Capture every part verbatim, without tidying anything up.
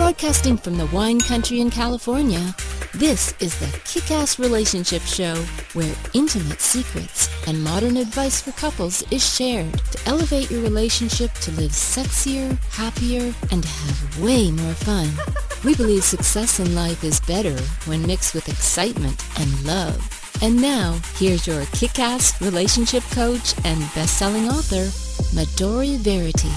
Broadcasting from the wine country in California, this is the Kick-Ass Relationship Show, where intimate secrets and modern advice for couples is shared to elevate your relationship to live sexier, happier, and to have way more fun. We believe success in life is better when mixed with excitement and love. And now, here's your kick-ass relationship coach and best-selling author, Midori Verity.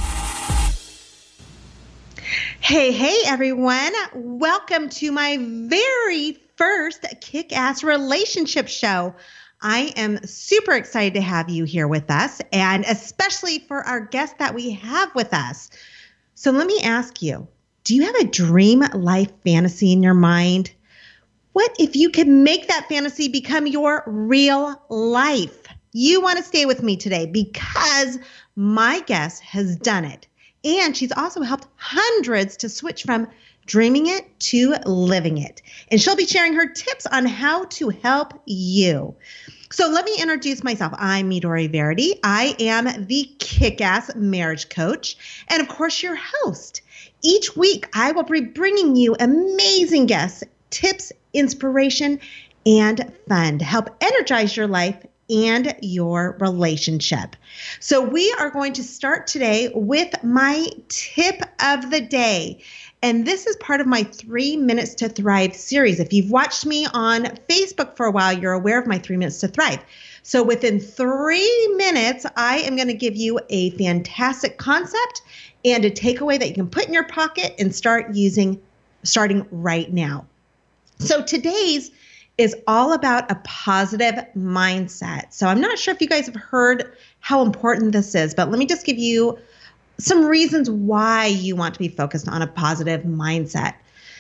Hey, hey, everyone. Welcome to my very first Kick-Ass Relationship Show. I am super excited to have you here with us, and especially for our guest that we have with us. So let me ask you, do you have a dream life fantasy in your mind? What if you could make that fantasy become your real life? You want to stay with me today because my guest has done it. And she's also helped hundreds to switch from dreaming it to living it. And she'll be sharing her tips on how to help you. So let me introduce myself. I'm Midori Verity. I am the Kick-Ass Marriage Coach and, of course, your host. Each week, I will be bringing you amazing guests, tips, inspiration, and fun to help energize your life and your relationship. So we are going to start today with my tip of the day. And this is part of my Three Minutes to Thrive series. If you've watched me on Facebook for a while, you're aware of my Three Minutes to Thrive. So within three minutes, I am going to give you a fantastic concept and a takeaway that you can put in your pocket and start using starting right now. So today's is all about a positive mindset. So I'm not sure if you guys have heard how important this is, but let me just give you some reasons why you want to be focused on a positive mindset.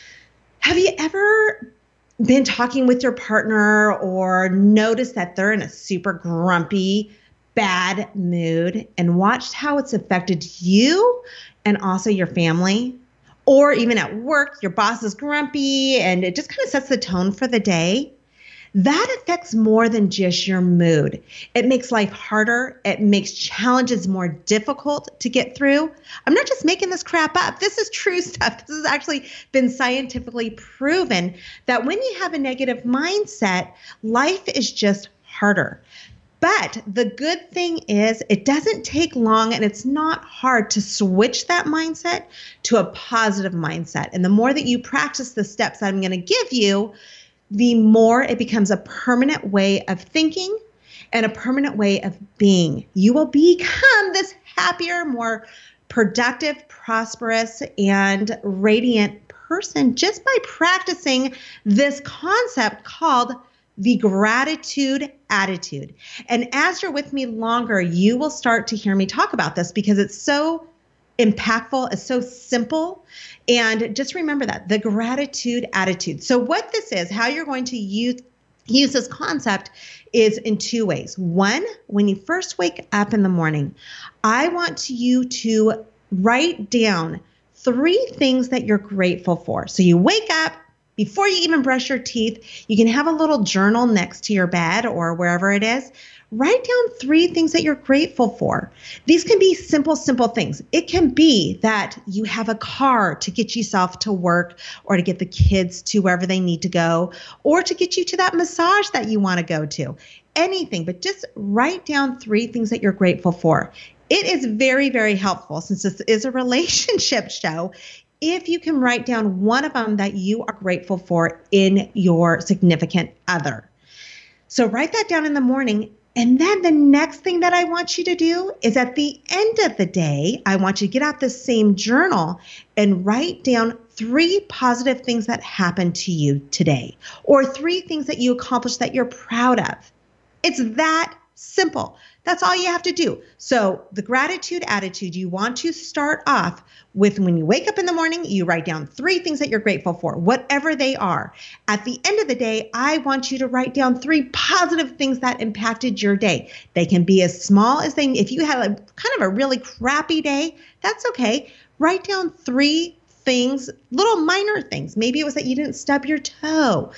Have you ever been talking with your partner or noticed that they're in a super grumpy, bad mood and watched how it's affected you and also your family? Or even at work, your boss is grumpy and it just kind of sets the tone for the day. That affects more than just your mood. It makes life harder. It makes challenges more difficult to get through. I'm not just making this crap up. This is true stuff. This has actually been scientifically proven that when you have a negative mindset, life is just harder. But the good thing is it doesn't take long and it's not hard to switch that mindset to a positive mindset. And the more that you practice the steps that I'm going to give you, the more it becomes a permanent way of thinking and a permanent way of being. You will become this happier, more productive, prosperous, and radiant person just by practicing this concept called the gratitude attitude. And as you're with me longer, you will start to hear me talk about this because it's so impactful, it's so simple. And just remember that, the gratitude attitude. So what this is, how you're going to use, use this concept is in two ways. One, when you first wake up in the morning, I want you to write down three things that you're grateful for. So you wake up, before you even brush your teeth, you can have a little journal next to your bed or wherever it is. Write down three things that you're grateful for. These can be simple, simple things. It can be that you have a car to get yourself to work or to get the kids to wherever they need to go or to get you to that massage that you want to go to. Anything, but just write down three things that you're grateful for. It is very, very helpful since this is a relationship show. If you can write down one of them that you are grateful for in your significant other. So write that down in the morning. And then the next thing that I want you to do is at the end of the day, I want you to get out this same journal and write down three positive things that happened to you today, or three things that you accomplished that you're proud of. It's that simple. That's all you have to do. So the gratitude attitude, you want to start off with when you wake up in the morning, you write down three things that you're grateful for, whatever they are. At the end of the day, I want you to write down three positive things that impacted your day. They can be as small as they, if you had a kind of a really crappy day, that's okay. Write down three things, little minor things. Maybe it was that you didn't stub your toe.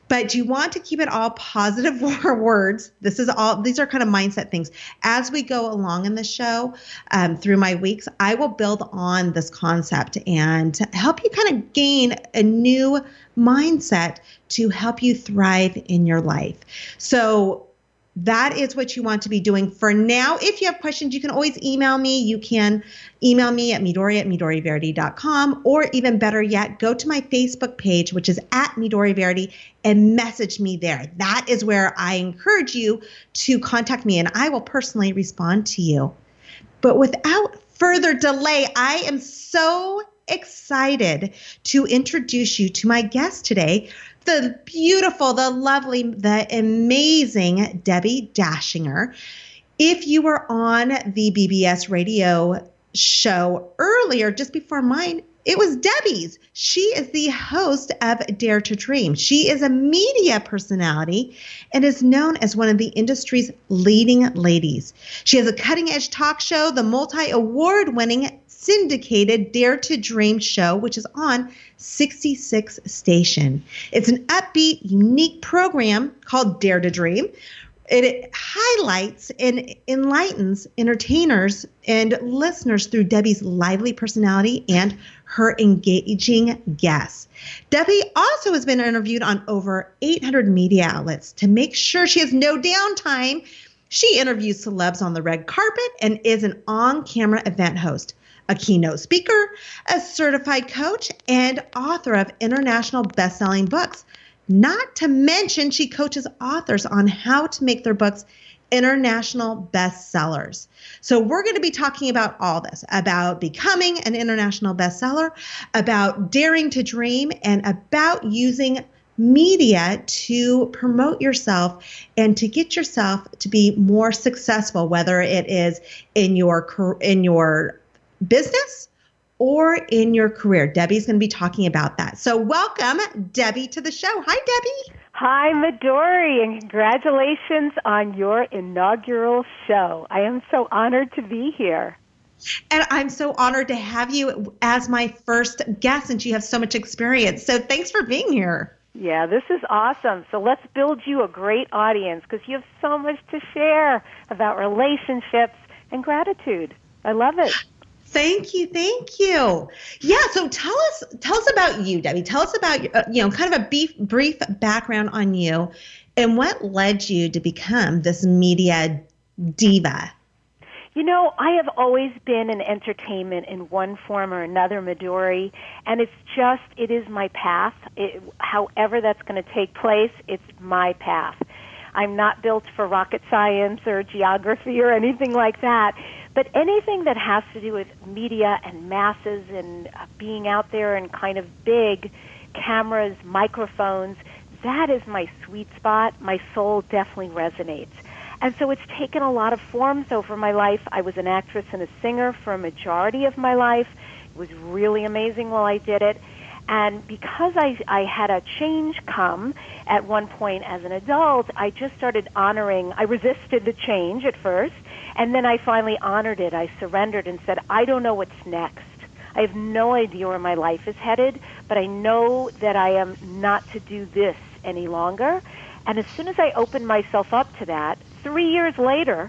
But you want to keep it all positive words. This is all, these are kind of mindset things. As we go along in the show, um, through my weeks, I will build on this concept and help you kind of gain a new mindset to help you thrive in your life. So that is what you want to be doing for now. If you have questions, you can always email me. You can email me at midori at midori verity dot com, or even better yet, go to my Facebook page, which is at Midori Verity, and message me there. That is where I encourage you to contact me, and I will personally respond to you. But without further delay, I am so excited to introduce you to my guest today, the beautiful, the lovely, the amazing Debbie Dachinger. If you were on the B B S radio show earlier, just before mine, it was Debbie's. She is the host of Dare to Dream. She is a media personality and is known as one of the industry's leading ladies. She has a cutting-edge talk show, the multi-award-winning syndicated Dare to Dream show, which is on sixty-six Station. It's an upbeat, unique program called Dare to Dream. It highlights and enlightens entertainers and listeners through Debbie's lively personality and her engaging guests. Debbie also has been interviewed on over eight hundred media outlets. To make sure she has no downtime, she interviews celebs on the red carpet and is an on-camera event host, a keynote speaker, a certified coach, and author of international best-selling books. Not to mention, she coaches authors on how to make their books international bestsellers. So we're going to be talking about all this, about becoming an international bestseller, about daring to dream, and about using media to promote yourself and to get yourself to be more successful, whether it is in your in your business or in your career. Debbie's going to be talking about that. So welcome, Debbie, to the show. Hi, Debbie. Hi, Midori, and congratulations on your inaugural show. I am so honored to be here. And I'm so honored to have you as my first guest, since you have so much experience. So thanks for being here. Yeah, this is awesome. So let's build you a great audience, because you have so much to share about relationships and gratitude. I love it. Thank you, thank you. Yeah, so tell us, tell us about you, Debbie. Tell us about, uh, you know, kind of a brief, brief background on you, and what led you to become this media diva. You know, I have always been in entertainment in one form or another, Midori, and it's just, it is my path. It, however that's going to take place, it's my path. I'm not built for rocket science or geography or anything like that. But anything that has to do with media and masses and being out there and kind of big cameras, microphones, that is my sweet spot. My soul definitely resonates. And so it's taken a lot of forms over my life. I was an actress and a singer for a majority of my life. It was really amazing while I did it. And because I, I had a change come at one point as an adult, I just started honoring. I resisted the change at first. And then I finally honored it. I surrendered and said, I don't know what's next. I have no idea where my life is headed, but I know that I am not to do this any longer. And as soon as I opened myself up to that, three years later,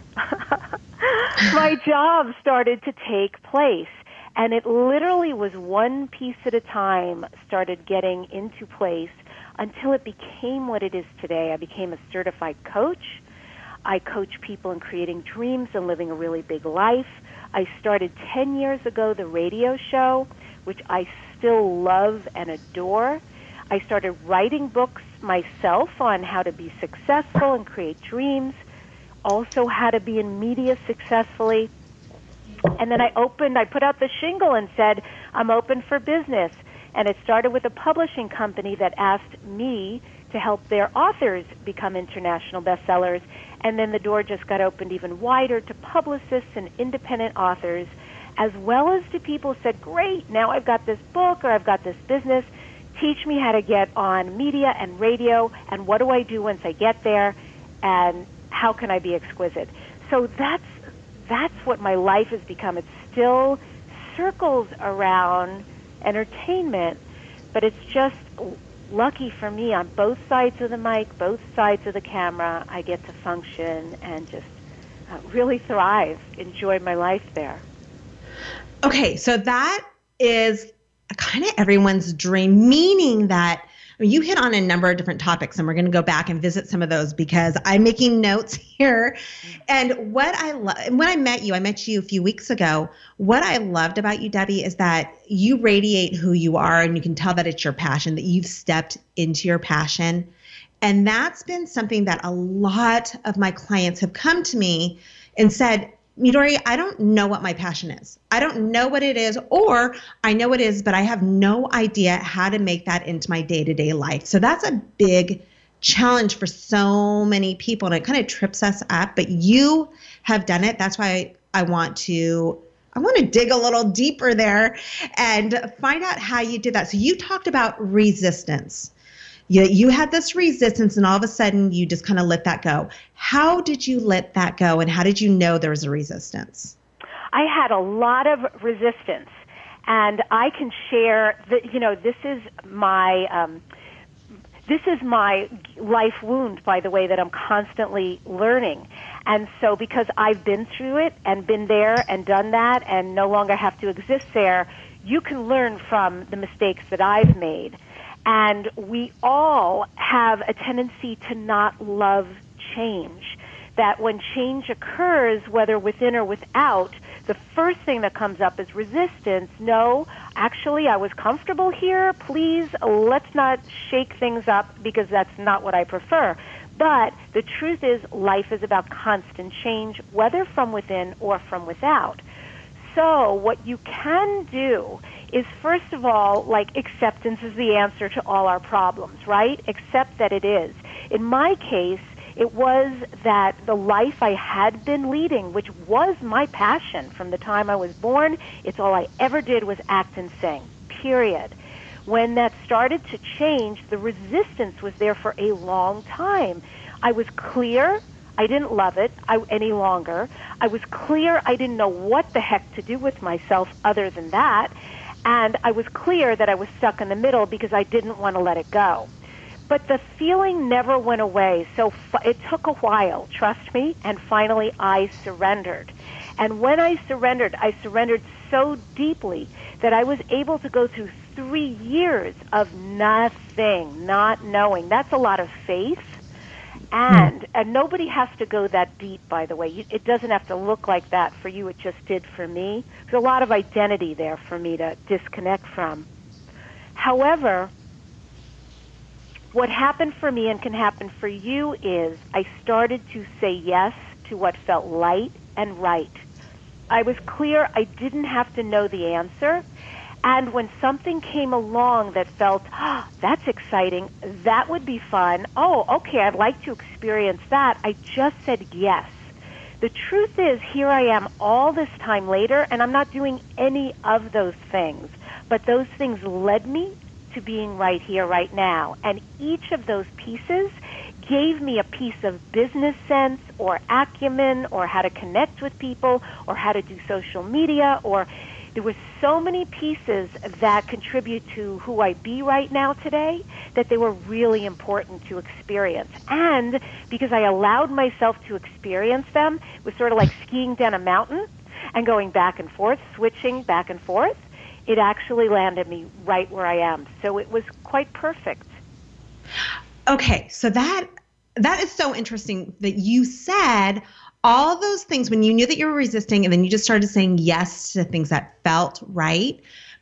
my job started to take place. And it literally was one piece at a time started getting into place until it became what it is today. I became a certified coach. I coach people in creating dreams and living a really big life. I started ten years ago the radio show, which I still love and adore. I started writing books myself on how to be successful and create dreams, also how to be in media successfully. And then I opened, I put out the shingle and said, I'm open for business. And it started with a publishing company that asked me to help their authors become international bestsellers. And then the door just got opened even wider to publicists and independent authors, as well as to people who said, great, now I've got this book or I've got this business. Teach me how to get on media and radio, and what do I do once I get there, and how can I be exquisite? So that's that's what my life has become. It still circles around entertainment, but it's just lucky for me, on both sides of the mic, both sides of the camera, I get to function and just uh, really thrive, enjoy my life there. Okay, so that is kind of everyone's dream, meaning that I mean, you hit on a number of different topics, and we're going to go back and visit some of those because I'm making notes here. And what I love, when I met you, I met you a few weeks ago. What I loved about you, Debbie, is that you radiate who you are, and you can tell that it's your passion, that you've stepped into your passion. And that's been something that a lot of my clients have come to me and said, Midori, I don't know what my passion is. I don't know what it is, or I know it is, but I have no idea how to make that into my day-to-day life. So that's a big challenge for so many people, and it kind of trips us up, but you have done it. That's why I want to I want to dig a little deeper there and find out how you did that. So you talked about resistance. You, you had this resistance, and all of a sudden you just kind of let that go. How did you let that go, and how did you know there was a resistance? I had a lot of resistance, and I can share that, you know, this is my, um, this is my life wound, by the way, that I'm constantly learning. And so because I've been through it and been there and done that and no longer have to exist there, you can learn from the mistakes that I've made. And we all have a tendency to not love change, that when change occurs, whether within or without, the first thing that comes up is resistance. No, actually, I was comfortable here. Please, let's not shake things up because that's not what I prefer. But the truth is, life is about constant change, whether from within or from without. So what you can do is, first of all, like, acceptance is the answer to all our problems, right? Accept that it is. In my case, it was that the life I had been leading, which was my passion from the time I was born, it's all I ever did was act and sing, period. When that started to change, the resistance was there for a long time. I was clear I didn't love it I, any longer. I was clear I didn't know what the heck to do with myself other than that. And I was clear that I was stuck in the middle because I didn't want to let it go. But the feeling never went away. So f- it took a while, trust me, and finally I surrendered. And when I surrendered, I surrendered so deeply that I was able to go through three years of nothing, not knowing. That's a lot of faith. And, and nobody has to go that deep, by the way. You, it doesn't have to look like that for you. It just did for me. There's a lot of identity there for me to disconnect from. However, what happened for me and can happen for you is I started to say yes to what felt light and right. I was clear I didn't have to know the answer. And when something came along that felt, oh, that's exciting, that would be fun, oh, okay, I'd like to experience that, I just said yes. The truth is, here I am all this time later, and I'm not doing any of those things. But those things led me to being right here, right now. And each of those pieces gave me a piece of business sense or acumen or how to connect with people or how to do social media, or there were so many pieces that contribute to who I be right now today that they were really important to experience. And because I allowed myself to experience them, it was sort of like skiing down a mountain and going back and forth, switching back and forth. It actually landed me right where I am. So it was quite perfect. Okay, so that that is so interesting that you said all those things when you knew that you were resisting, and then you just started saying yes to things that felt right.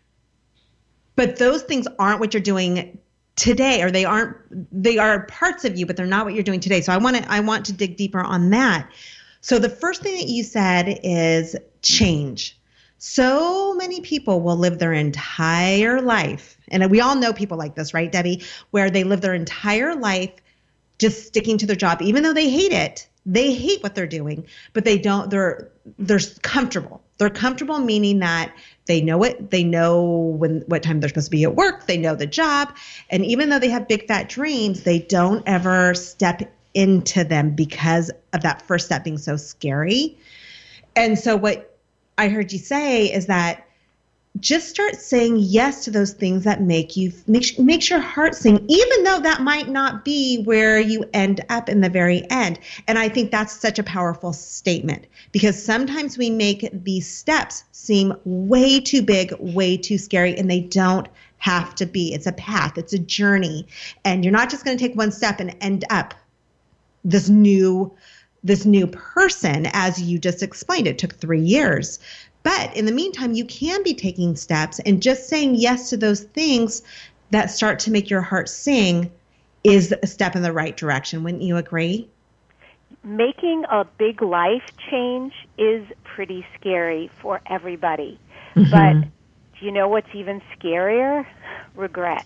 But those things aren't what you're doing today, or they aren't, they are parts of you, but they're not what you're doing today. So I want to, I want to dig deeper on that. So the first thing that you said is change. So many people will live their entire life, and we all know people like this, right, Debbie, where they live their entire life just sticking to their job, even though they hate it. They hate what they're doing, but they don't, they're, they're comfortable. They're comfortable, meaning that they know it. They know when, what time they're supposed to be at work. They know the job. And even though they have big, fat dreams, they don't ever step into them because of that first step being so scary. And so what I heard you say is that just start saying yes to those things that make you make, makes your heart sing, even though that might not be where you end up in the very end. And I think that's such a powerful statement, because sometimes we make these steps seem way too big, way too scary, and they don't have to be. It's a path, it's a journey, and you're not just going to take one step and end up this new this new person, as you just explained. It took three years. But in the meantime, you can be taking steps, and just saying yes to those things that start to make your heart sing is a step in the right direction. Wouldn't you agree? Making a big life change is pretty scary for everybody. Mm-hmm. But do you know what's even scarier? Regret.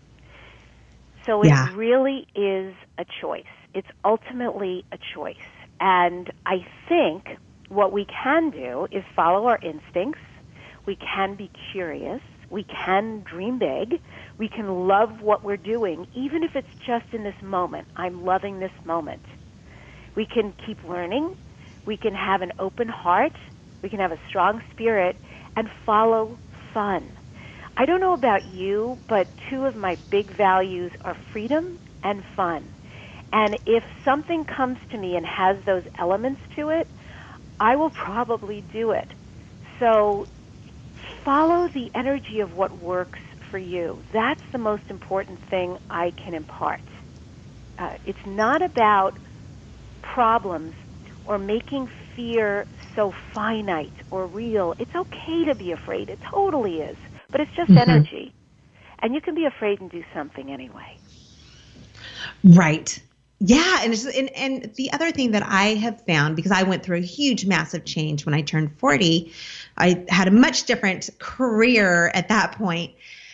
So it yeah. really is a choice. It's ultimately a choice. And I think what we can do is follow our instincts. We can be curious. We can dream big. We can love what we're doing, even if it's just in this moment. I'm loving this moment. We can keep learning. We can have an open heart. We can have a strong spirit and follow fun. I don't know about you, but two of my big values are freedom and fun. And if something comes to me and has those elements to it, I will probably do it. So follow the energy of what works for you. That's the most important thing I can impart. Uh, it's not about problems or making fear so finite or real. It's okay to be afraid. It totally is. But it's just mm-hmm. energy. And you can be afraid and do something anyway. Right. Yeah, and, it's, and and the other thing that I have found, because I went through a huge, massive change when I turned forty, I had a much different career at that point.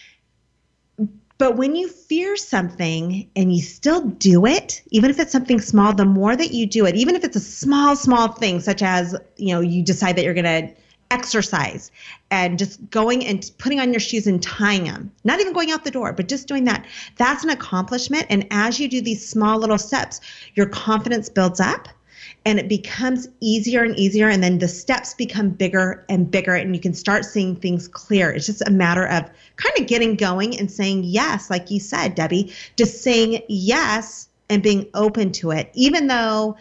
But when you fear something and you still do it, even if it's something small, the more that you do it, even if it's a small, small thing, such as, you know, you decide that you're going to exercise and just going and putting on your shoes and tying them, not even going out the door, but just doing that, that's an accomplishment. And as you do these small little steps, your confidence builds up and it becomes easier and easier. And then the steps become bigger and bigger and you can start seeing things clear. It's just a matter of kind of getting going and saying yes, like you said, Debbie, just saying yes and being open to it, even though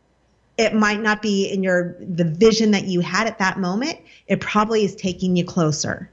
it might not be in your the vision that you had at that moment. It probably is taking you closer,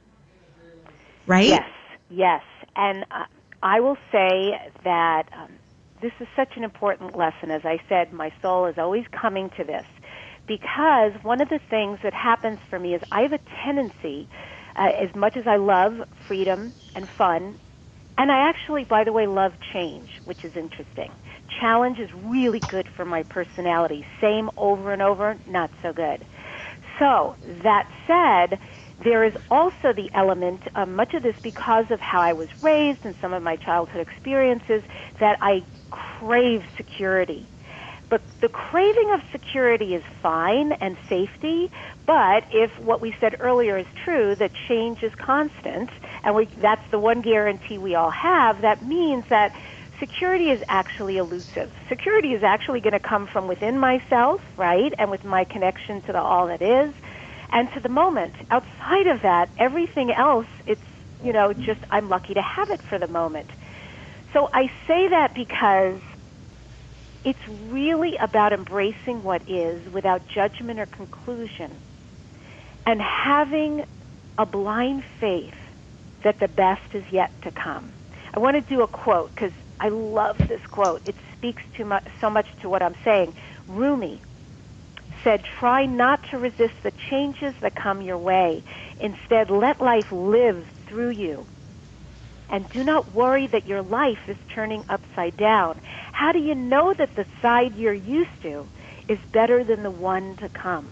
right? Yes, yes. And uh, I will say that um, this is such an important lesson. As I said, my soul is always coming to this, because one of the things that happens for me is I have a tendency, uh, as much as I love freedom and fun, and I actually, by the way, love change, which is interesting. Challenge is really good for my personality. Same over and over, not so good. So, that said, there is also the element, uh, much of this because of how I was raised and some of my childhood experiences, that I crave security. But the craving of security is fine and safety, but if what we said earlier is true, that change is constant, and we, that's the one guarantee we all have, that means that security is actually elusive. Security is actually going to come from within myself, right, and with my connection to the all that is, and to the moment. Outside of that, everything else, it's, you know, just I'm lucky to have it for the moment. So I say that because it's really about embracing what is without judgment or conclusion, and having a blind faith that the best is yet to come. I want to do a quote because I love this quote. It speaks too much, so much to what I'm saying. Rumi said, "Try not to resist the changes that come your way. Instead, let life live through you. And do not worry that your life is turning upside down. How do you know that the side you're used to is better than the one to come?"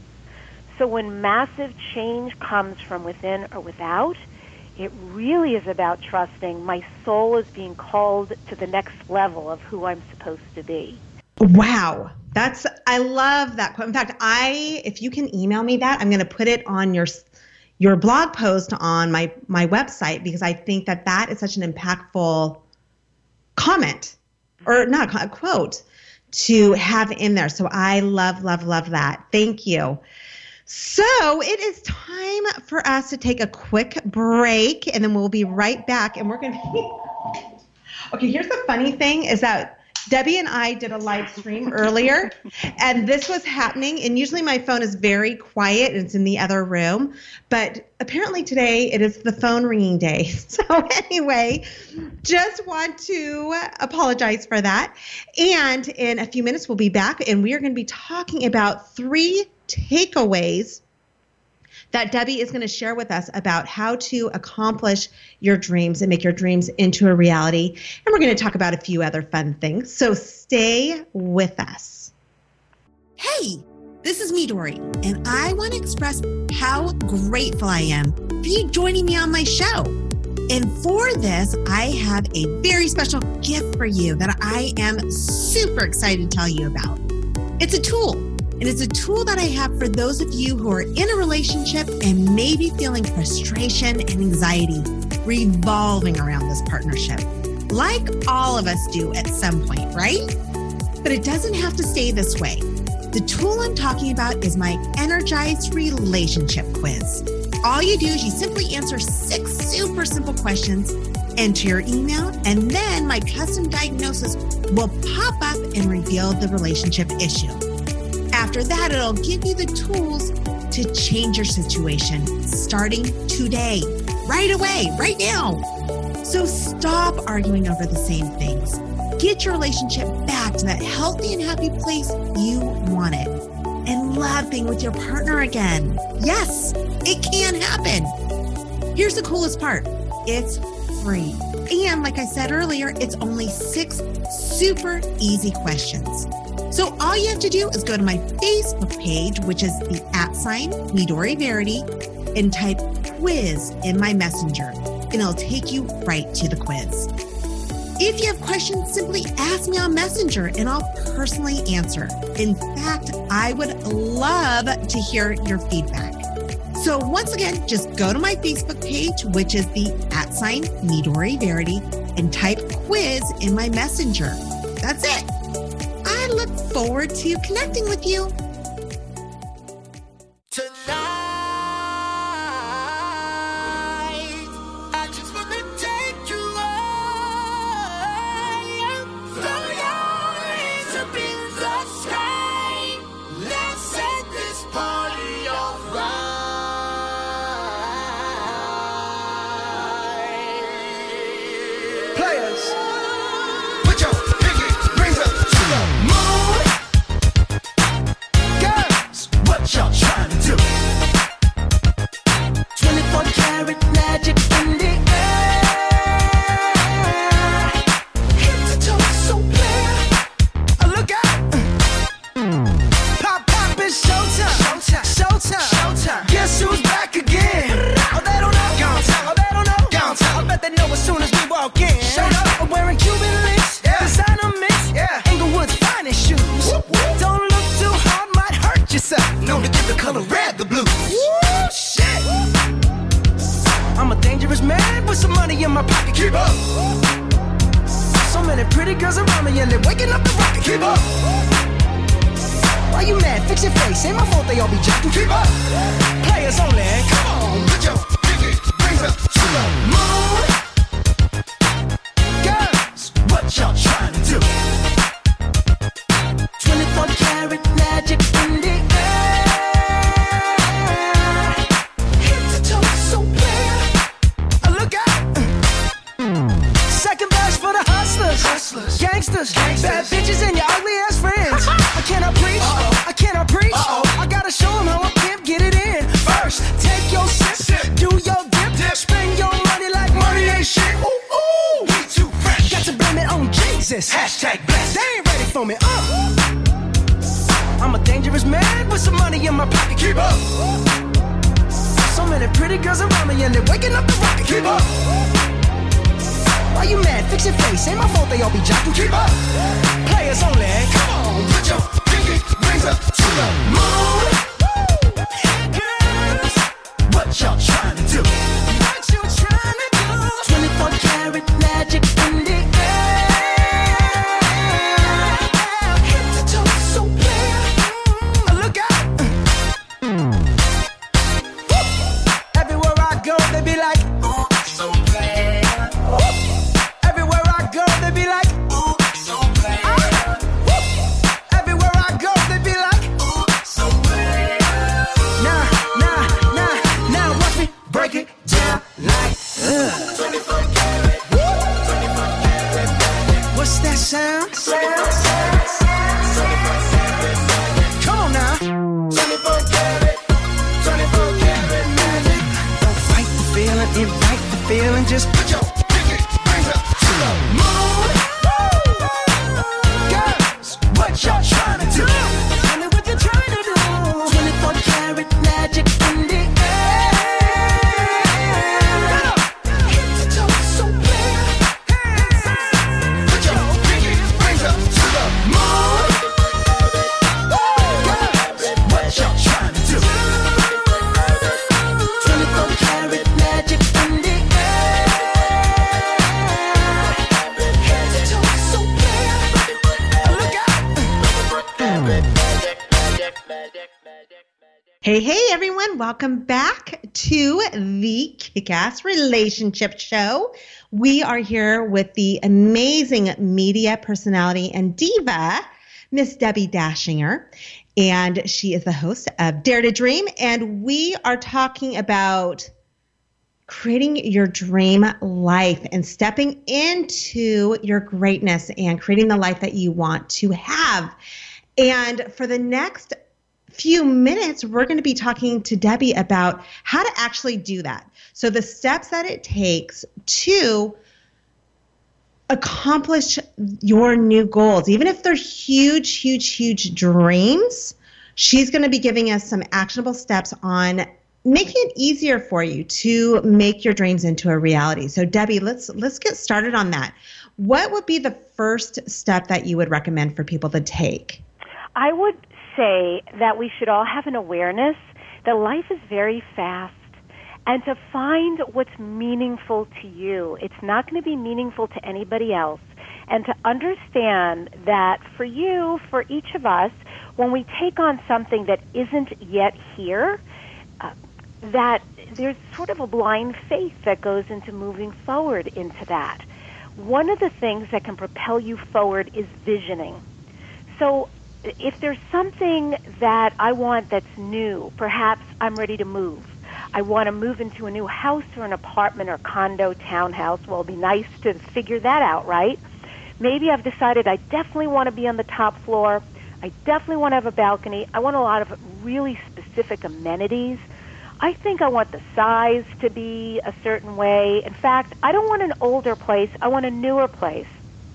So when massive change comes from within or without, it really is about trusting my soul is being called to the next level of who I'm supposed to be. Wow. That's, I love that quote. In fact, I, if you can email me that, I'm going to put it on your, your blog post on my, my website, because I think that that is such an impactful comment, or not a quote, to have in there. So I love, love, love that. Thank you. So it is time for us to take a quick break, and then we'll be right back. And we're going to okay, here's the funny thing is that Debbie and I did a live stream earlier, and this was happening. And usually my phone is very quiet, and it's in the other room. But apparently today it is the phone ringing day. So anyway, just want to apologize for that. And in a few minutes, we'll be back, and we are going to be talking about three takeaways that Debbie is going to share with us about how to accomplish your dreams and make your dreams into a reality. And we're going to talk about a few other fun things. So stay with us. Hey, this is Midori, and I want to express how grateful I am for you joining me on my show. And for this, I have a very special gift for you that I am super excited to tell you about. It's a tool. And it's a tool that I have for those of you who are in a relationship and maybe feeling frustration and anxiety revolving around this partnership, like all of us do at some point, right? But it doesn't have to stay this way. The tool I'm talking about is my Energized Relationship Quiz. All you do is you simply answer six super simple questions, enter your email, and then my custom diagnosis will pop up and reveal the relationship issue. After that, it'll give you the tools to change your situation starting today, right away, right now. So stop arguing over the same things. Get your relationship back to that healthy and happy place you wanted and love being with your partner again. Yes, it can happen. Here's the coolest part. It's free. And like I said earlier, it's only six super easy questions. So all you have to do is go to my Facebook page, which is the at sign Midori Verity, and type quiz in my messenger, and it'll take you right to the quiz. If you have questions, simply ask me on Messenger, and I'll personally answer. In fact, I would love to hear your feedback. So once again, just go to my Facebook page, which is the at sign Midori Verity, and type quiz in my messenger. That's it. I look forward to connecting with you. Tonight, I just want to take you high. Throw your hands up in the sky. Let's set this party off right. Players, put your pinky rings up to the moon. Girls, what y'all trying to do? twenty-four karat magic in the air. Head to toe, so clear. Oh, look out. Pop, pop, it's showtime. Showtime. Showtime. Showtime. Guess who's back again? Oh, they don't know. Gone time. Oh, they don't know. Gone time. I bet they know as soon as we walk in. Showed up. I'm wearing Cuban links. Yeah. Designer mix. Yeah. Englewood's finest shoes. Whoop, whoop. Don't look too hard, might hurt yourself. Known to give the color red the blues. Woo, shit. I'm a dangerous man with some money in my pocket. Keep up. So many pretty girls around me and they're waking up the rocket. Keep up. Why you mad? Fix your face. Ain't my fault they all be jacking. Keep up. Players only. Come on, put your pinky rings up to the moon. Girls, what y'all trying to do? twenty-four karat magic in the air. Head to toe, so clear. Oh, look out. Second verse for the hustlers. Hustlers. Gangsters. Gangsters. Bad bitches and your ugly ass friends. I cannot preach. Uh-oh. I cannot preach. Uh-oh. I gotta show them how I can't get it in. First, take your sip. Sip. Do your dip. Dip. Spend your money like money ain't shit. Ooh, ooh. We too fresh. Got to blame it on Jesus. Hashtag blessed. They ain't ready for me. Uh. I'm a dangerous man with some money in my pocket. Keep up. So many pretty girls around me and they're waking up the rocket. Keep up. Why you mad? Fix your face. Ain't my fault they all be jocking. Keep up. Players only. Come on, put your pinky rings up to the moon. Girls, what y'all trying to do? What you trying to do? twenty-four karat magic in the air. Head to toe, so clear. Oh, look out. Hey, hey, everyone. Welcome back to the Kick-Ass Relationship Show. We are here with the amazing media personality and diva, Miss Debbie Dachinger, and she is the host of Dare to Dream, and we are talking about creating your dream life and stepping into your greatness and creating the life that you want to have. And for the next few minutes, we're going to be talking to Debbie about how to actually do that. So the steps that it takes to accomplish your new goals, even if they're huge, huge, huge dreams, she's going to be giving us some actionable steps on making it easier for you to make your dreams into a reality. So Debbie, let's let's get started on that. What would be the first step that you would recommend for people to take? I would say that we should all have an awareness that life is very fast, and to find what's meaningful to you. It's not going to be meaningful to anybody else. And to understand that for you, for each of us, when we take on something that isn't yet here, uh, that there's sort of a blind faith that goes into moving forward into that. One of the things that can propel you forward is visioning. So if there's something that I want that's new, perhaps I'm ready to move. I want to move into a new house or an apartment or condo, townhouse. Well, it'd be nice to figure that out, right? Maybe I've decided I definitely want to be on the top floor. I definitely want to have a balcony. I want a lot of really specific amenities. I think I want the size to be a certain way. In fact, I don't want an older place. I want a newer place.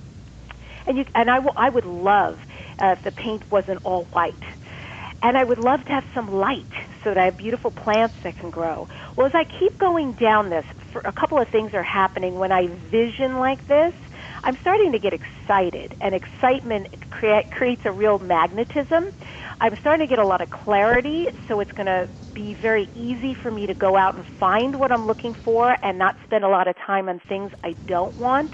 And you, and I, w- I would love uh, if the paint wasn't all white. And I would love to have some light so that I have beautiful plants that can grow. Well, as I keep going down this, for a couple of things are happening. When I vision like this, I'm starting to get excited, and excitement crea- creates a real magnetism. I'm starting to get a lot of clarity, so it's going to be very easy for me to go out and find what I'm looking for and not spend a lot of time on things I don't want.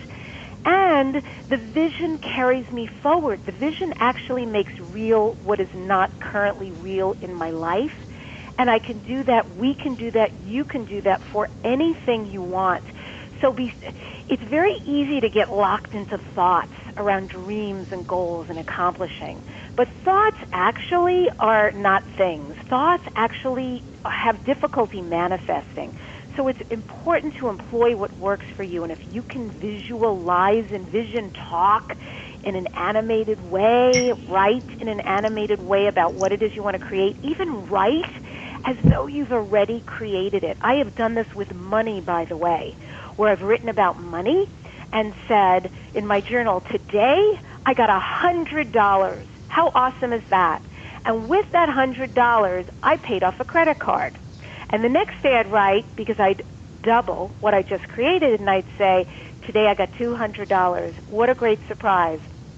And the vision carries me forward. The vision actually makes real what is not currently real in my life. And I can do that, we can do that, you can do that for anything you want. So be, it's very easy to get locked into thoughts around dreams and goals and accomplishing. But thoughts actually are not things. Thoughts actually have difficulty manifesting. So it's important to employ what works for you. And if you can visualize, envision, talk in an animated way, write in an animated way about what it is you want to create, even write as though you've already created it. I have done this with money, by the way, where I've written about money and said in my journal, today I got one hundred dollars. How awesome is that? And with that one hundred dollars, I paid off a credit card. And the next day I'd write, because I'd double what I just created, and I'd say, today I got two hundred dollars. What a great surprise.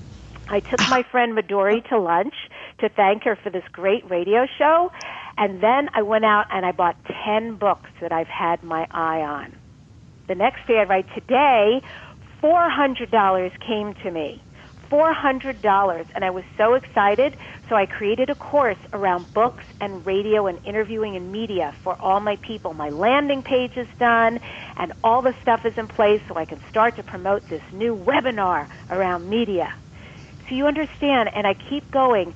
I took my friend Midori to lunch to thank her for this great radio show, and then I went out and I bought ten books that I've had my eye on. The next day I'd write, today four hundred dollars came to me. four hundred dollars, and I was so excited, so I created a course around books and radio and interviewing and media for all my people. My landing page is done, and all the stuff is in place, so I can start to promote this new webinar around media. So you understand, and I keep going.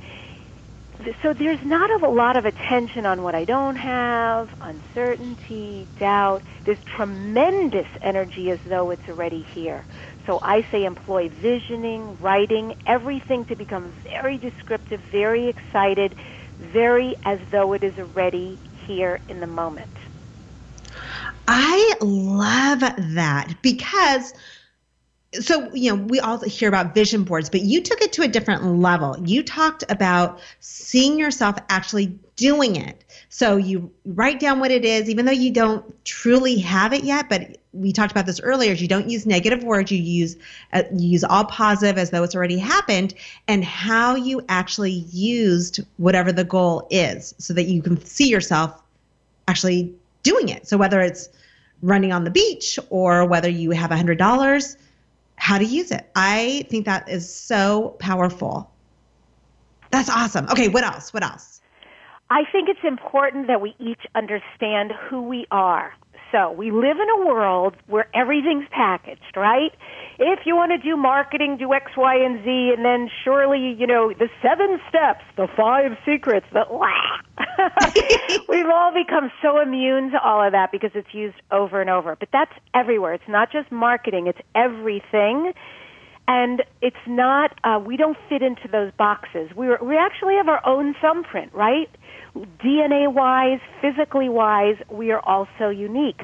So there's not a lot of attention on what I don't have, uncertainty, doubt. There's tremendous energy as though it's already here. So I say employ visioning, writing, everything to become very descriptive, very excited, very as though it is already here in the moment. I love that because, so, you know, we all hear about vision boards, but you took it to a different level. You talked about seeing yourself actually doing it. So you write down what it is, even though you don't truly have it yet, but we talked about this earlier, is you don't use negative words, you use uh, you use all positive as though it's already happened, and how you actually used whatever the goal is so that you can see yourself actually doing it. So whether it's running on the beach or whether you have one hundred dollars, how to use it. I think that is so powerful. That's awesome. Okay, what else? What else? I think it's important that we each understand who we are. So we live in a world where everything's packaged, right? If you want to do marketing, do X, Y, and Z, and then surely, you know, the seven steps, the five secrets, the we've all become so immune to all of that because it's used over and over. But that's everywhere. It's not just marketing. It's everything. And it's not, uh, we don't fit into those boxes. We we actually have our own thumbprint, right? D N A-wise, physically-wise, we are also unique.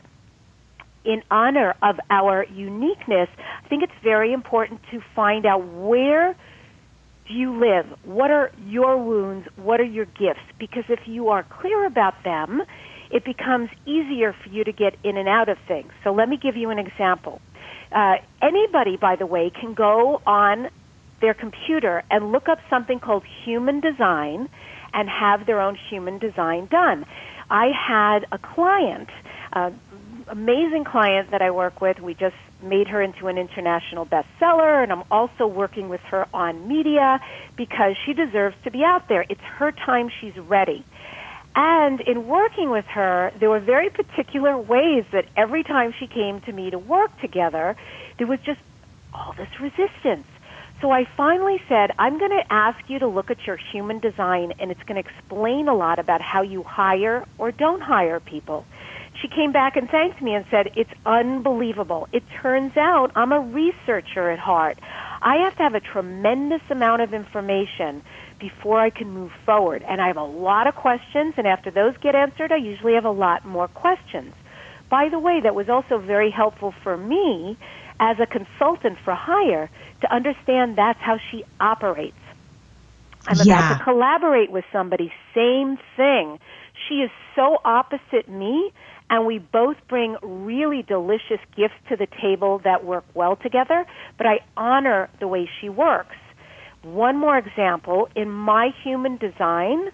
In honor of our uniqueness, I think it's very important to find out where do you live? What are your wounds? What are your gifts? Because if you are clear about them, it becomes easier for you to get in and out of things. So let me give you an example. Uh, anybody, by the way, can go on their computer and look up something called human design and have their own human design done. I had a client, uh, amazing client that I work with. We just made her into an international bestseller, and I'm also working with her on media because she deserves to be out there. It's her time. She's ready. And in working with her, there were very particular ways that every time she came to me to work together, there was just all this resistance. So I finally said, I'm going to ask you to look at your human design, and it's going to explain a lot about how you hire or don't hire people. She came back and thanked me and said, it's unbelievable. It turns out I'm a researcher at heart. I have to have a tremendous amount of information before I can move forward. And I have a lot of questions, and after those get answered, I usually have a lot more questions. By the way, that was also very helpful for me as a consultant for hire to understand that's how she operates. I'm Yeah. about to collaborate with somebody, same thing. She is so opposite me, and we both bring really delicious gifts to the table that work well together, but I honor the way she works. One more example, in my human design,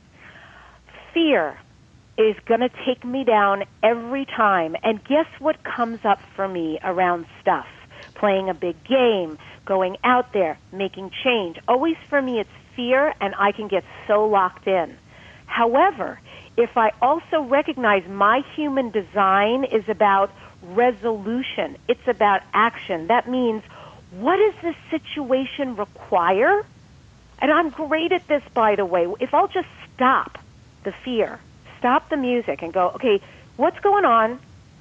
fear is going to take me down every time. And guess what comes up for me around stuff? Playing a big game, going out there, making change. Always for me it's fear, and I can get so locked in. However, if I also recognize my human design is about resolution, it's about action. That means, what does this situation require? And I'm great at this, by the way. If I'll just stop the fear, stop the music and go, okay, what's going on?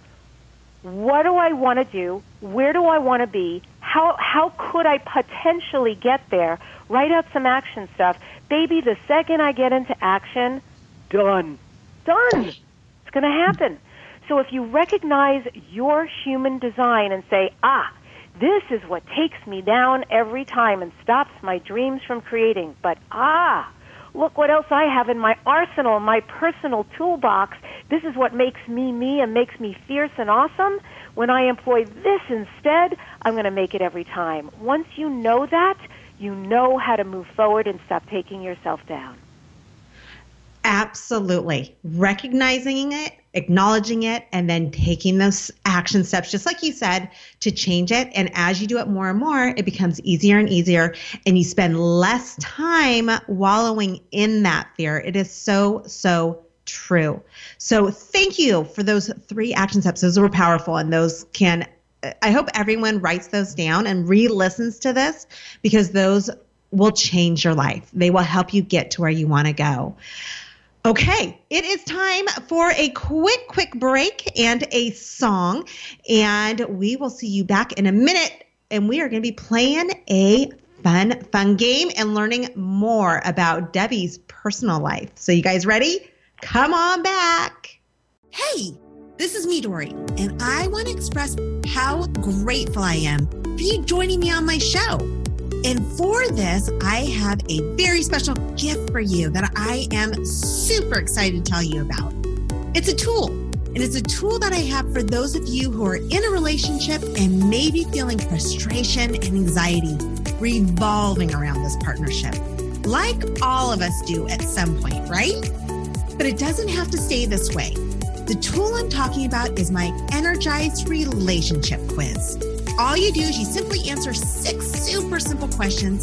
What do I want to do? Where do I want to be? How how could I potentially get there? Write out some action stuff. Baby, the second I get into action, done. Done. It's going to happen. So if you recognize your human design and say, ah, this is what takes me down every time and stops my dreams from creating, but ah, look what else I have in my arsenal, my personal toolbox. This is what makes me me and makes me fierce and awesome. When I employ this instead, I'm going to make it every time. Once you know that, you know how to move forward and stop taking yourself down. Absolutely. Recognizing it, acknowledging it, and then taking those action steps, just like you said, to change it. And as you do it more and more, it becomes easier and easier, and you spend less time wallowing in that fear. It is so, so true. So thank you for those three action steps. Those were powerful, and those can, I hope everyone writes those down and re-listens to this, because those will change your life. They will help you get to where you want to go. Okay, it is time for a quick, quick break and a song, and we will see you back in a minute, and we are going to be playing a fun, fun game and learning more about Debbie's personal life. So you guys ready? Come on back. Hey, this is me, Dory, and I want to express how grateful I am for you joining me on my show. And for this, I have a very special gift for you that I am super excited to tell you about. It's a tool, and it's a tool that I have for those of you who are in a relationship and maybe feeling frustration and anxiety revolving around this partnership, like all of us do at some point, right? But it doesn't have to stay this way. The tool I'm talking about is my Energized Relationship Quiz. All you do is you simply answer six super simple questions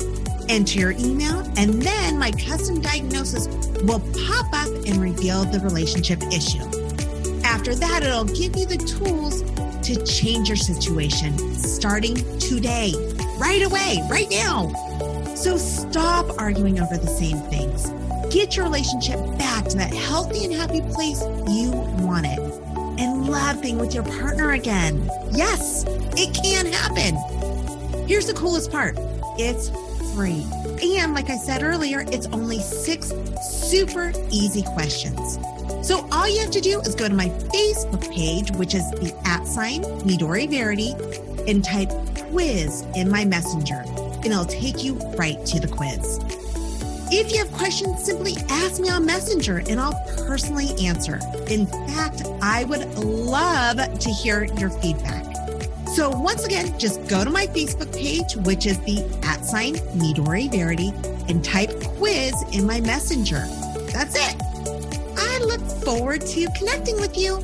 Enter your email, and then my custom diagnosis will pop up and reveal the relationship issue. After that, it'll give you the tools to change your situation starting today, right away, right now. So stop arguing over the same things. Get your relationship back to that healthy and happy place you want it, and love being with your partner again. Yes, it can happen. Here's the coolest part. It's free. And like I said earlier, it's only six super easy questions. So all you have to do is go to my Facebook page, which is the at sign Midori Verity, and type quiz in my messenger, and it'll take you right to the quiz. If you have questions, simply ask me on Messenger and I'll personally answer. In fact, I would love to hear your feedback. So once again, just go to my Facebook page, which is the at sign Midori Verity, and type quiz in my Messenger. That's it. I look forward to connecting with you.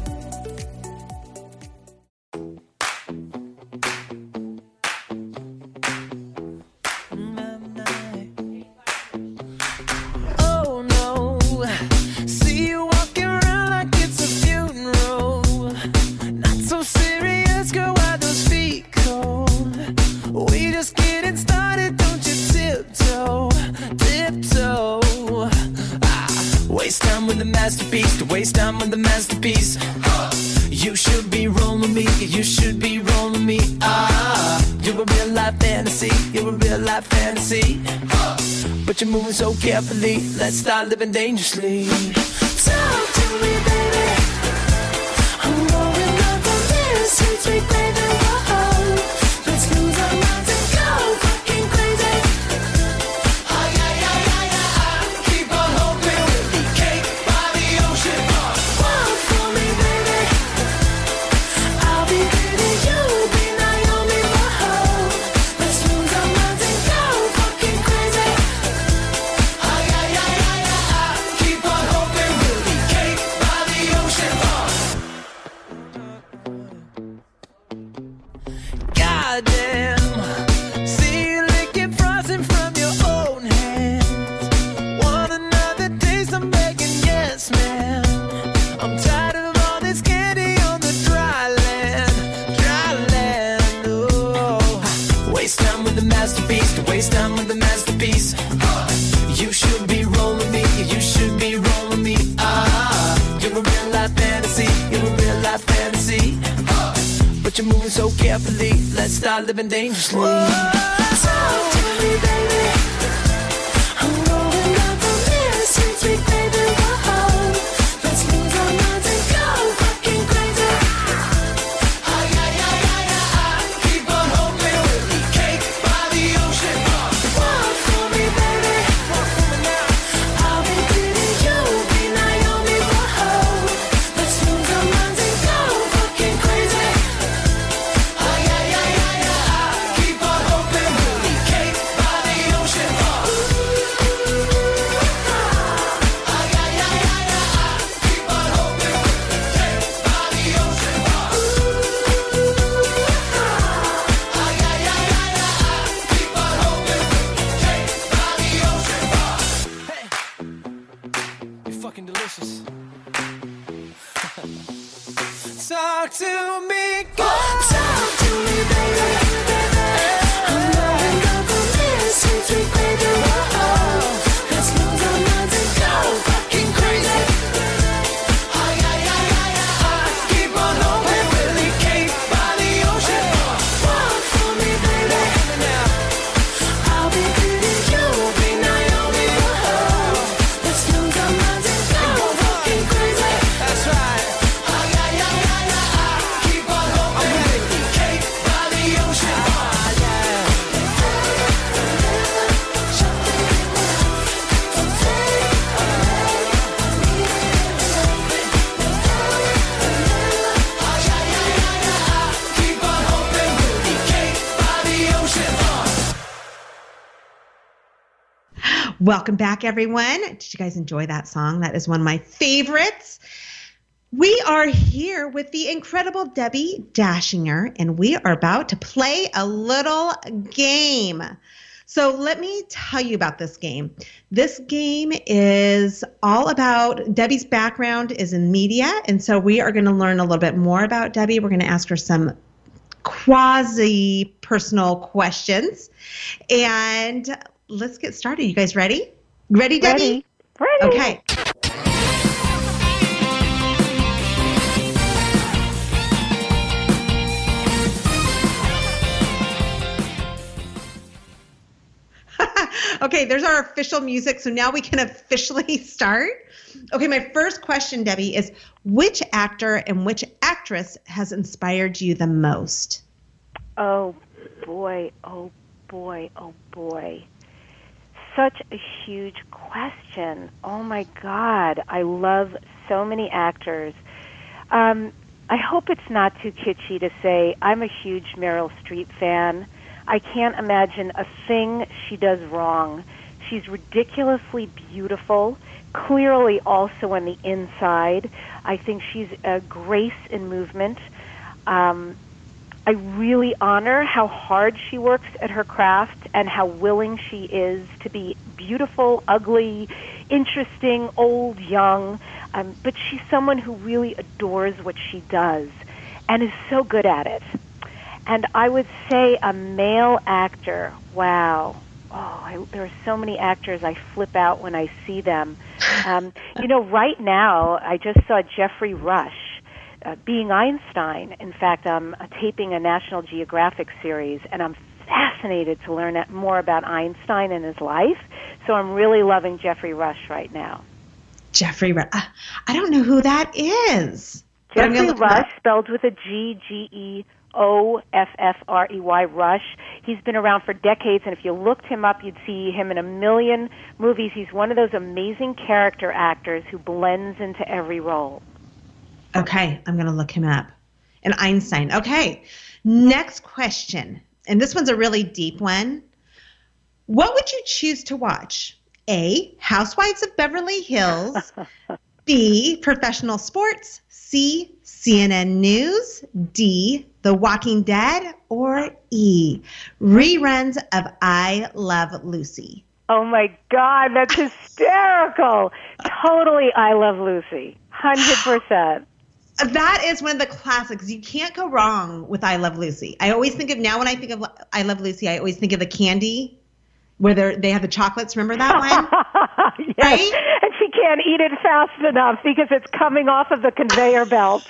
You're moving so carefully, let's start living dangerously. Talk to me, baby. I'm going up on this sweet, sweet baby. Whoa, let's lose our minds and go fucking crazy. Ay, ay, ay, ay, ay. Keep on hoping we'll be cake by the ocean. Walk for me, baby. I'll be pretty, you'll be Naomi. Whoa, let's lose our minds and go fucking crazy. Goddamn, see you licking frosting from your own hands. Want another taste? I'm begging, yes, man. I'm tired of all this candy on the dry land, dry land. Oh, waste time with the masterpiece, to waste time with the masterpiece. You should be rolling me, you should be rolling me. Ah, you're a real life fantasy, you're a real life fantasy. But you're moving so carefully, let's start living dangerously. Whoa, talk to me, baby. I'm going up on this sweet, sweet baby. Whoa, let's lose our minds and go fucking crazy. Ay, ay, ay, ay, ay. Keep on hoping we'll be cake by the ocean. Walk for me, baby. Walk for me now. I'll be pretty, you'll be Naomi. Whoa, let's lose our minds and go fucking crazy. Talk to me, girl. Talk to me, baby. I'm going up on this sweet, sweet baby. Whoa, let's lose our minds and go fucking crazy. Ay, ay, ay, ay, ay. Keep on hoping we'll be cake by the ocean. Walk for me, baby. I'll be pretty, you'll be Naomi. Whoa, let's lose our minds and go fucking crazy. That's right. Welcome back, everyone. Did you guys enjoy that song? That is one of my favorites. We are here with the incredible Debbie Dashinger, and we are about to play a little game. So let me tell you about this game. This game is all about, Debbie's background is in media, and so we are going to learn a little bit more about Debbie. We're going to ask her some quasi-personal questions. And let's get started. You guys ready? Ready, Debbie? Ready. Ready. Okay. Okay, there's our official music, so now we can officially start. Okay, my first question, Debbie, is which actor and which actress has inspired you the most? Oh, boy, oh, boy, oh, boy. Such a huge question. Oh, my God. I love so many actors. Um, I hope it's not too kitschy to say I'm a huge Meryl Streep fan. I can't imagine a thing she does wrong. She's ridiculously beautiful, clearly also on the inside. I think she's a grace in movement. Um, I really honor how hard she works at her craft and how willing she is to be beautiful, ugly, interesting, old, young. Um, but she's someone who really adores what she does and is so good at it. And I would say a male actor, wow. Oh, I, there are so many actors I flip out when I see them. Um, you know, right now, I just saw Jeffrey Rush uh, being Einstein. In fact, I'm uh, taping a National Geographic series, and I'm fascinated to learn more about Einstein and his life. So I'm really loving Jeffrey Rush right now. Jeffrey Rush. Uh, I don't know who that is. Jeffrey Rush, spelled with a G, G E O F F R E Y, Rush. He's been around for decades, and if you looked him up, you'd see him in a million movies. He's one of those amazing character actors who blends into every role. Okay, I'm going to look him up. And Einstein. Okay, next question. And this one's a really deep one. What would you choose to watch? A, Housewives of Beverly Hills. B, professional sports. C, C N N News. D, The Walking Dead. Or E, reruns of I Love Lucy. Oh, my God, that's hysterical. Totally I Love Lucy. one hundred percent. That is one of the classics. You can't go wrong with I Love Lucy. I always think of, now when I think of I Love Lucy, I always think of the candy where they have the chocolates. Remember that one? Yes. Right? And she can't eat it fast enough because it's coming off of the conveyor belt.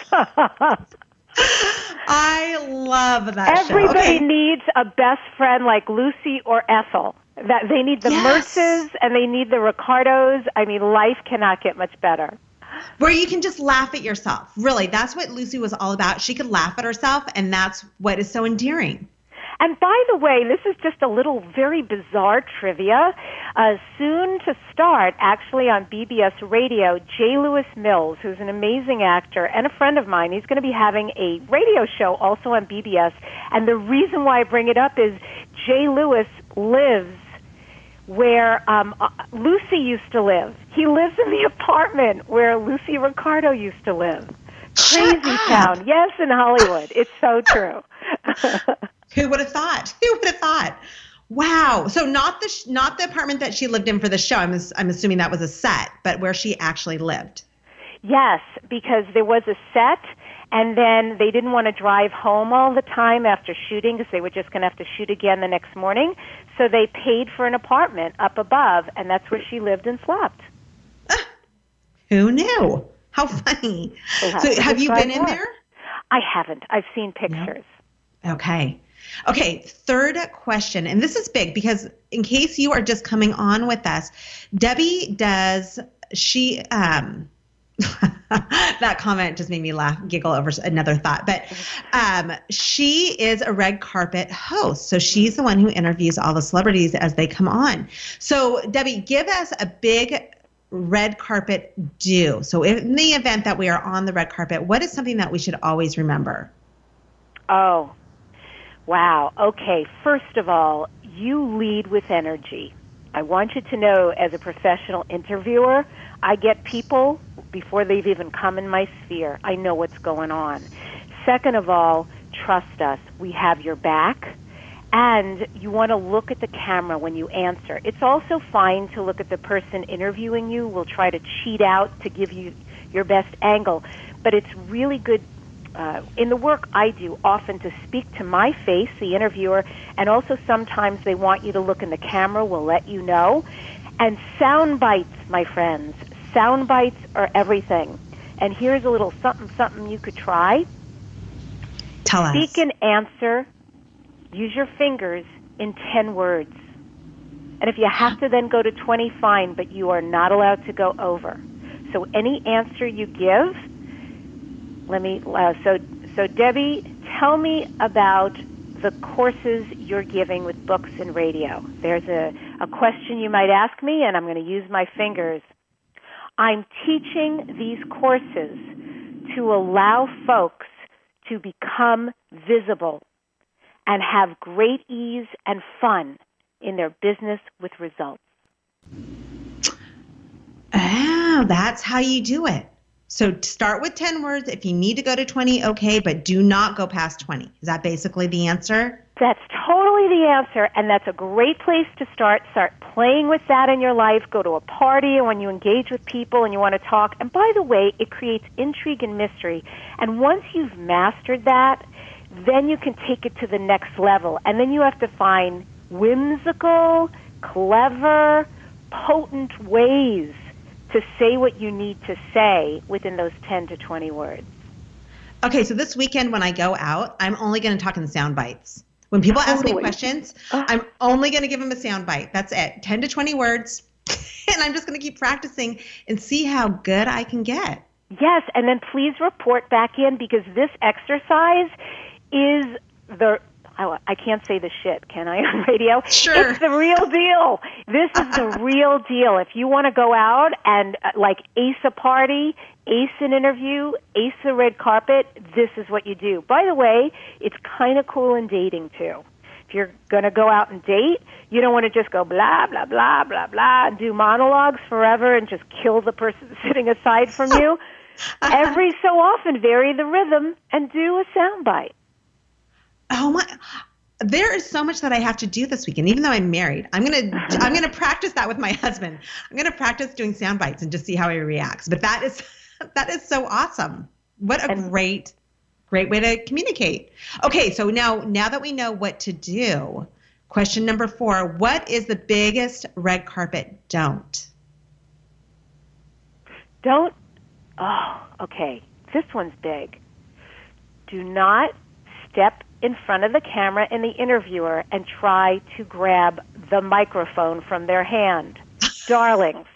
I love that Everybody show. Okay. needs a best friend like Lucy or Ethel. That they need the Yes. Mertzes and they need the Ricardos. I mean, life cannot get much better. Where you can just laugh at yourself. Really, that's what Lucy was all about. She could laugh at herself, and that's what is so endearing. And by the way, this is just a little very bizarre trivia. Uh, soon to start, actually, on B B S Radio, J. Lewis Mills, who's an amazing actor and a friend of mine, he's going to be having a radio show also on B B S. And the reason why I bring it up is J. Lewis lives where um, uh, Lucy used to live. He lives in the apartment where Lucy Ricardo used to live. Crazy town. Yes, in Hollywood. It's so true. Who would have thought? Who would have thought? Wow. So not the sh- not the apartment that she lived in for the show. I'm ass- I'm assuming that was a set, but where she actually lived. Yes, because there was a set, and then they didn't want to drive home all the time after shooting because they were just going to have to shoot again the next morning. So they paid for an apartment up above, and that's where she lived and slept. Ah, who knew? How funny. We'll So have you been more. in there? I haven't. I've seen pictures. No. Okay. Okay, third question, and this is big because in case you are just coming on with us, Debbie does, she, um, that comment just made me laugh, giggle over another thought, but um, she is a red carpet host, so she's the one who interviews all the celebrities as they come on. So Debbie, give us a big red carpet do. So in the event that we are on the red carpet, what is something that we should always remember? Oh, wow. Okay, first of all, you lead with energy. I want you to know, as a professional interviewer, I get people before they've even come in my sphere. I know what's going on. Second of all, trust us. We have your back. And you want to look at the camera when you answer. It's also fine to look at the person interviewing you. We'll try to cheat out to give you your best angle. But it's really good uh, in the work I do often to speak to my face, the interviewer, and also sometimes they want you to look in the camera. We'll let you know. And sound bites, my friends. Sound bites are everything. And here's a little something, something you could try. Tell us. Speak and answer. Use your fingers in ten words. And if you have to then go to twenty, fine, but you are not allowed to go over. So any answer you give, let me, uh, so, so Debbie, tell me about the courses you're giving with books and radio. There's a, a question you might ask me, and I'm going to use my fingers. I'm teaching these courses to allow folks to become visible and have great ease and fun in their business with results. Oh, that's how you do it. So start with ten words. If you need to go to twenty, okay, but do not go past twenty. Is that basically the answer? That's totally the answer, and that's a great place to start. Start playing with that in your life. Go to a party and when you engage with people and you want to talk. And by the way, it creates intrigue and mystery. And once you've mastered that, then you can take it to the next level. And then you have to find whimsical, clever, potent ways to say what you need to say within those ten to twenty words. Okay, so this weekend when I go out, I'm only going to talk in sound bites. When people totally. ask me questions, uh, I'm only going to give them a sound bite. That's it, ten to twenty words. And I'm just going to keep practicing and see how good I can get. Yes, and then please report back in because this exercise is the, I, I can't say the shit, can I, on radio? Sure. It's the real deal. This is the real deal. If you want to go out and uh, like ace a party, ace an interview, ace the red carpet, this is what you do. By the way, it's kind of cool in dating too. If you're going to go out and date, you don't want to just go blah, blah, blah, blah, blah, and do monologues forever and just kill the person sitting aside from you. Every so often, vary the rhythm and do a soundbite. Oh my! There is so much that I have to do this weekend. Even though I'm married, I'm gonna I'm gonna practice that with my husband. I'm gonna practice doing sound bites and just see how he reacts. But that is that is so awesome. What a and, great great way to communicate. Okay, so now now that we know what to do, question number four: what is the biggest red carpet don't? Don't. Oh, okay. This one's big. Do not step in front of the camera and the interviewer and try to grab the microphone from their hand. Darlings,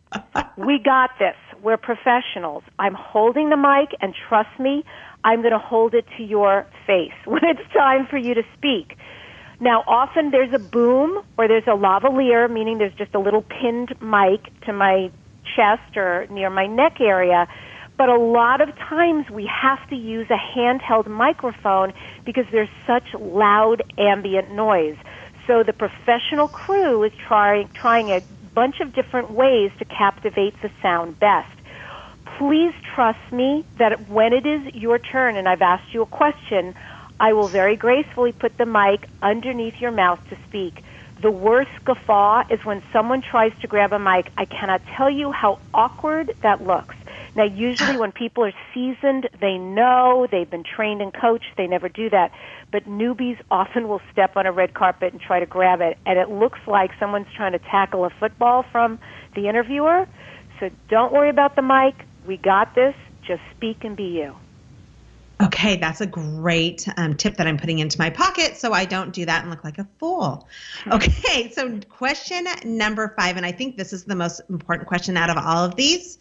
we got this. We're professionals. I'm holding the mic, and trust me, I'm going to hold it to your face when it's time for you to speak. Now, often there's a boom or there's a lavalier, meaning there's just a little pinned mic to my chest or near my neck area. But a lot of times we have to use a handheld microphone because there's such loud ambient noise. So the professional crew is trying trying a bunch of different ways to captivate the sound best. Please trust me that when it is your turn and I've asked you a question, I will very gracefully put the mic underneath your mouth to speak. The worst guffaw is when someone tries to grab a mic. I cannot tell you how awkward that looks. Now, usually when people are seasoned, they know, they've been trained and coached, they never do that. But newbies often will step on a red carpet and try to grab it, and it looks like someone's trying to tackle a football from the interviewer. So don't worry about the mic. We got this. Just speak and be you. Okay, that's a great um, tip that I'm putting into my pocket so I don't do that and look like a fool. Okay, so question number five, and I think this is the most important question out of all of these.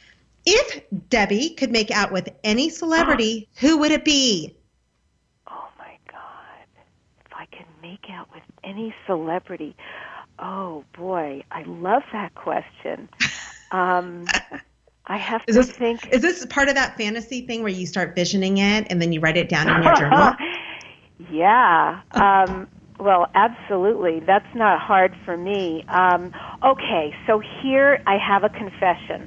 If Debbie could make out with any celebrity, who would it be? Oh, my God. If I could make out with any celebrity. Oh, boy. I love that question. Um, I have is to this, think. Is this part of that fantasy thing where you start visioning it and then you write it down in your journal? Yeah. Um, well, absolutely. That's not hard for me. Um, okay, so here I have a confession.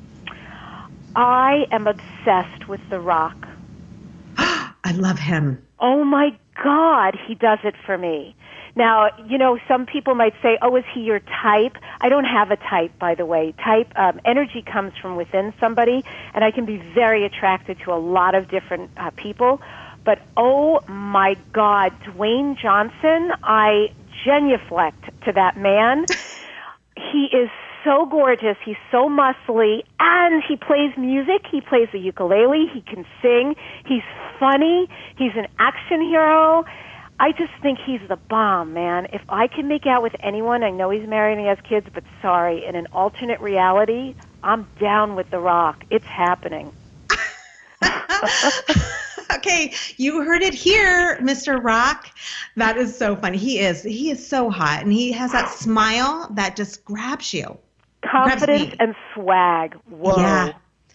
I am obsessed with The Rock. I love him. Oh, my God, he does it for me. Now, you know, some people might say, oh, is he your type? I don't have a type, by the way. Type, um, energy comes from within somebody, and I can be very attracted to a lot of different uh, people. But, oh, my God, Dwayne Johnson, I genuflect to that man. He is so gorgeous. He's so muscly, and he plays music. He plays the ukulele. He can sing. He's funny. He's an action hero. I just think he's the bomb, man. If I can make out with anyone, I know he's married and he has kids, but sorry, in an alternate reality, I'm down with The Rock. It's happening. Okay, you heard it here, Mister Rock. That is so funny. He is. He is so hot, and he has that smile that just grabs you. Confidence grabs and swag. Whoa. Yeah.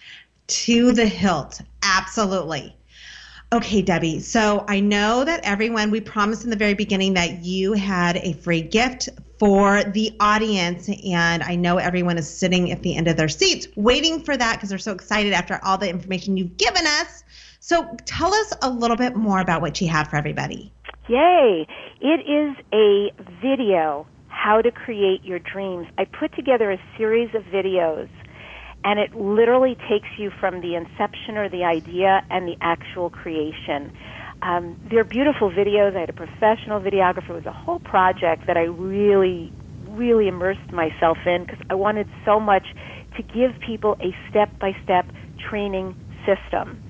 To the hilt. Absolutely. Okay, Debbie, so I know that everyone, we promised in the very beginning that you had a free gift for the audience, and I know everyone is sitting at the end of their seats waiting for that because they're so excited after all the information you've given us. So tell us a little bit more about what you have for everybody. Yay! It is a video, How to Create Your Dreams. I put together a series of videos, and it literally takes you from the inception or the idea and the actual creation. Um, they're beautiful videos. I had a professional videographer. It was a whole project that I really, really immersed myself in because I wanted so much to give people a step-by-step training system.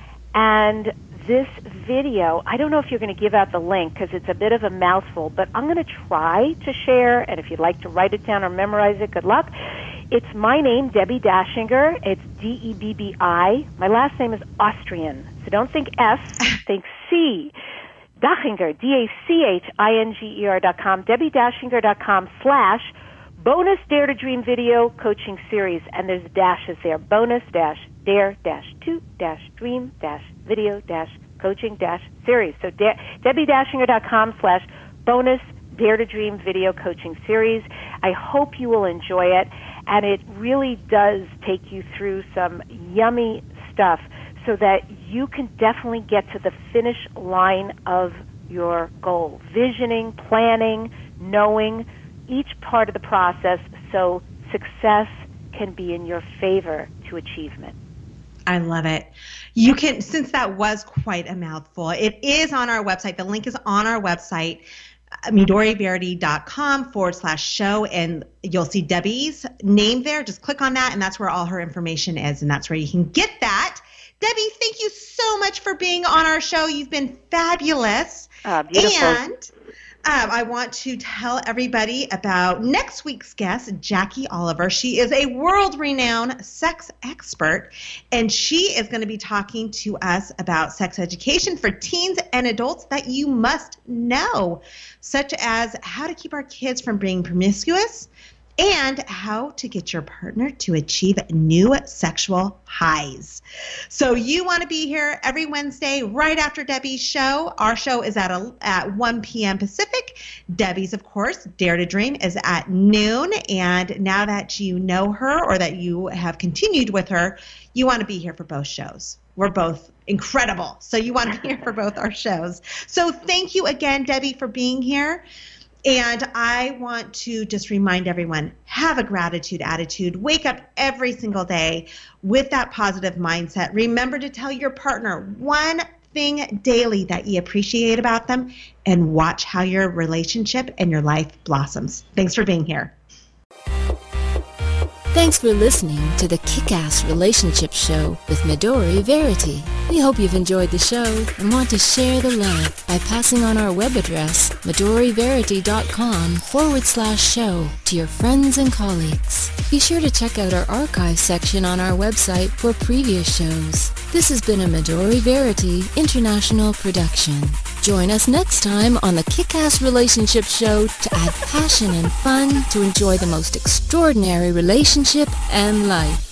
And this video, I don't know if you're going to give out the link because it's a bit of a mouthful, but I'm going to try to share, and if you'd like to write it down or memorize it, good luck. It's my name, Debbie Dachinger. It's D E B B I. My last name is Austrian, so don't think S, think C. Dachinger, D A C H I N G E R dot com, Debbie Dachinger dot com slash bonus Dare to Dream video coaching series, and there's dashes there, bonus dash dare dash to dash dream dash video dash coaching dash series. So da- Debbie Dachinger dot com slash bonus Dare to Dream video coaching series. I hope you will enjoy it. And it really does take you through some yummy stuff so that you can definitely get to the finish line of your goal. Visioning, planning, knowing each part of the process so success can be in your favor to achievement. I love it. You can, since that was quite a mouthful, it is on our website. The link is on our website. MidoriVerity.com forward slash show, and you'll see Debbie's name there. Just click on that, and that's where all her information is, and that's where you can get that. Debbie, thank you so much for being on our show. You've been fabulous. Uh, beautiful. And um, I want to tell everybody about next week's guest, Jackie Oliver. She is a world-renowned sex expert, and she is going to be talking to us about sex education for teens and adults that you must know, such as how to keep our kids from being promiscuous and how to get your partner to achieve new sexual highs. So you want to be here every Wednesday right after Debbie's show. Our show is at a, at one p.m. Pacific. Debbie's, of course, Dare to Dream is at noon. And now that you know her or that you have continued with her, you want to be here for both shows. We're both incredible. So you want to be here for both our shows. So thank you again, Debbie, for being here. And I want to just remind everyone, have a gratitude attitude. Wake up every single day with that positive mindset. Remember to tell your partner one thing daily that you appreciate about them, and watch how your relationship and your life blossoms. Thanks for being here. Thanks for listening to the Kick-Ass Relationship Show with Midori Verity. We hope you've enjoyed the show and want to share the love by passing on our web address, MidoriVerity.com forward slash show to your friends and colleagues. Be sure to check out our archive section on our website for previous shows. This has been a Midori Verity International production. Join us next time on the Kick-Ass Relationship Show to add passion and fun to enjoy the most extraordinary relationship and life.